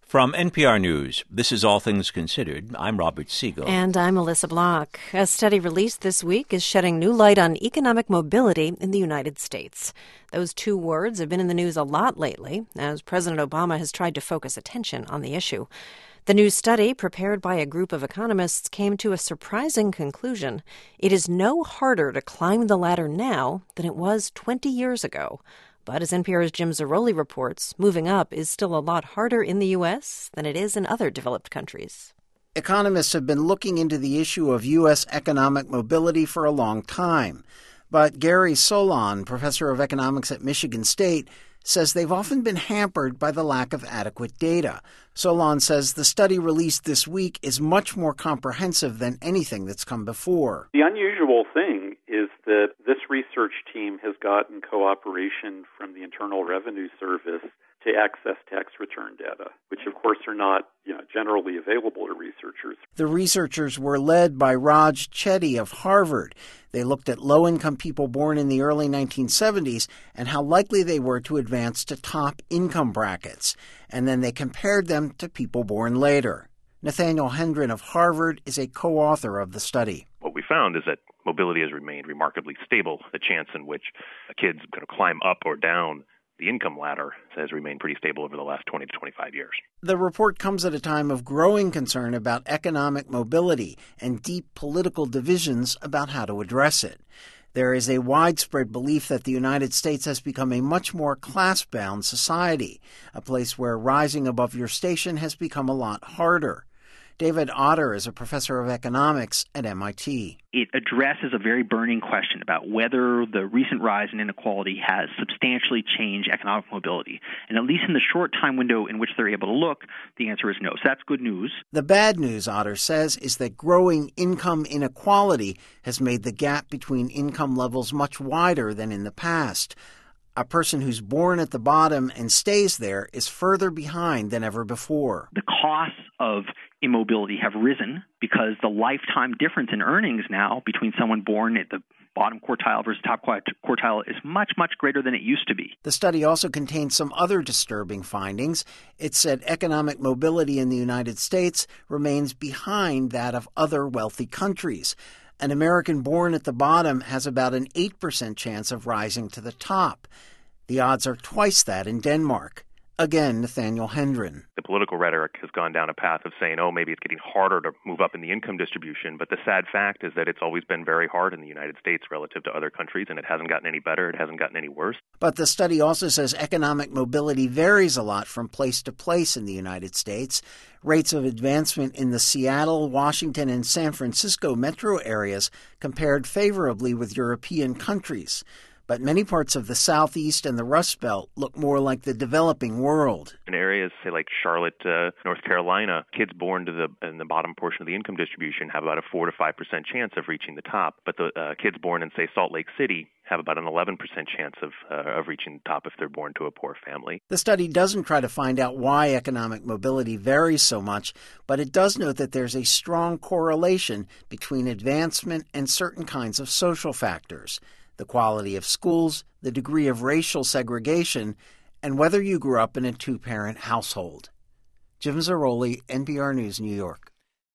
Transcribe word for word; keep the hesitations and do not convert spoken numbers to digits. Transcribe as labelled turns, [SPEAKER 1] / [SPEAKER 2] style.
[SPEAKER 1] From N P R News, this is All Things Considered. I'm Robert Siegel.
[SPEAKER 2] And I'm Melissa Block. A study released this week is shedding new light on economic mobility in the United States. Those two words have been in the news a lot lately, as President Obama has tried to focus attention on the issue. The new study, prepared by a group of economists, came to a surprising conclusion. It is no harder to climb the ladder now than it was twenty years ago. But as N P R's Jim Zarroli reports, moving up is still a lot harder in the U S than it is in other developed countries.
[SPEAKER 3] Economists have been looking into the issue of U S economic mobility for a long time. But Gary Solon, professor of economics at Michigan State, says they've often been hampered by the lack of adequate data. Solon says the study released this week is much more comprehensive than anything that's come before.
[SPEAKER 4] The unusual thing is that this research team has gotten cooperation from the Internal Revenue Service to access tax return data, which of course are not, you know, generally available to researchers.
[SPEAKER 3] The researchers were led by Raj Chetty of Harvard. They looked at low-income people born in the early nineteen seventies and how likely they were to advance to top income brackets. And then they compared them to people born later. Nathaniel Hendren of Harvard is a co-author of the study.
[SPEAKER 5] What we found is that mobility has remained remarkably stable. The chance in which a kid's going to climb up or down the income ladder has remained pretty stable over the last twenty to twenty-five years.
[SPEAKER 3] The report comes at a time of growing concern about economic mobility and deep political divisions about how to address it. There is a widespread belief that the United States has become a much more class-bound society, a place where rising above your station has become a lot harder. David Otter is a professor of economics at M I T.
[SPEAKER 6] It addresses a very burning question about whether the recent rise in inequality has substantially changed economic mobility. And at least in the short time window in which they're able to look, the answer is no. So that's good news.
[SPEAKER 3] The bad news, Otter says, is that growing income inequality has made the gap between income levels much wider than in the past. A person who's born at the bottom and stays there is further behind than ever before.
[SPEAKER 6] The costs of immobility have risen because the lifetime difference in earnings now between someone born at the bottom quartile versus top quartile is much, much greater than it used to be.
[SPEAKER 3] The study also contains some other disturbing findings. It said economic mobility in the United States remains behind that of other wealthy countries. An American born at the bottom has about an eight percent chance of rising to the top. The odds are twice that in Denmark. Again, Nathaniel Hendren.
[SPEAKER 5] The political rhetoric has gone down a path of saying, oh, maybe it's getting harder to move up in the income distribution. But the sad fact is that it's always been very hard in the United States relative to other countries, and it hasn't gotten any better. It hasn't gotten any worse.
[SPEAKER 3] But the study also says economic mobility varies a lot from place to place in the United States. Rates of advancement in the Seattle, Washington, and San Francisco metro areas compared favorably with European countries. But many parts of the Southeast and the Rust Belt look more like the developing world.
[SPEAKER 5] In areas, say, like Charlotte, uh, North Carolina, kids born to the in the bottom portion of the income distribution have about a four to five percent chance of reaching the top. But the uh, kids born in, say, Salt Lake City have about an eleven percent chance of uh, of reaching the top if they're born to a poor family.
[SPEAKER 3] The study doesn't try to find out why economic mobility varies so much, but it does note that there's a strong correlation between advancement and certain kinds of social factors. The quality of schools, the degree of racial segregation, and whether you grew up in a two-parent household. Jim Zarroli, N P R News, New York.